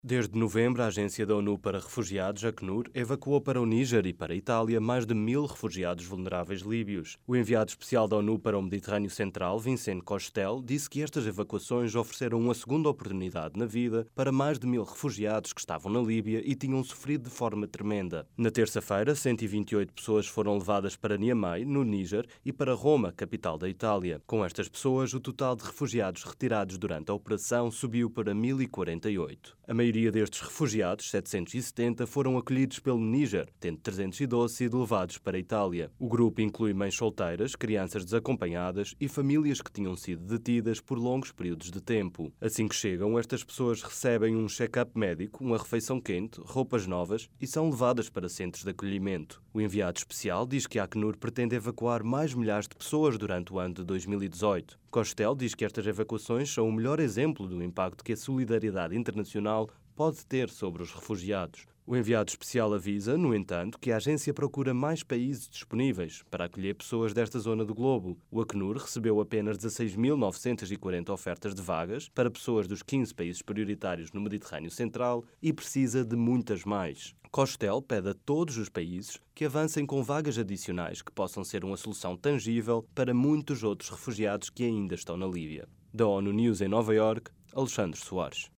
Desde novembro, a Agência da ONU para Refugiados, Acnur, evacuou para o Níger e para a Itália mais de 1.000 refugiados vulneráveis líbios. O enviado especial da ONU para o Mediterrâneo Central, Vincent Cochetel, disse que estas evacuações ofereceram uma segunda oportunidade na vida para mais de 1.000 refugiados que estavam na Líbia e tinham sofrido de forma tremenda. Na terça-feira, 128 pessoas foram levadas para Niamey, no Níger, e para Roma, capital da Itália. Com estas pessoas, o total de refugiados retirados durante a operação subiu para 1.048. A maioria destes refugiados, 770, foram acolhidos pelo Níger, tendo 312 sido levados para a Itália. O grupo inclui mães solteiras, crianças desacompanhadas e famílias que tinham sido detidas por longos períodos de tempo. Assim que chegam, estas pessoas recebem um check-up médico, uma refeição quente, roupas novas e são levadas para centros de acolhimento. O enviado especial diz que a Acnur pretende evacuar mais milhares de pessoas durante o ano de 2018. Cochetel diz que estas evacuações são o melhor exemplo do impacto que a solidariedade internacional pode ter sobre os refugiados. O enviado especial avisa, no entanto, que a agência procura mais países disponíveis para acolher pessoas desta zona do globo. O Acnur recebeu apenas 16.940 ofertas de vagas para pessoas dos 15 países prioritários no Mediterrâneo Central e precisa de muitas mais. Cochetel pede a todos os países que avancem com vagas adicionais que possam ser uma solução tangível para muitos outros refugiados que ainda estão na Líbia. Da ONU News em Nova Iorque, Alexandre Soares.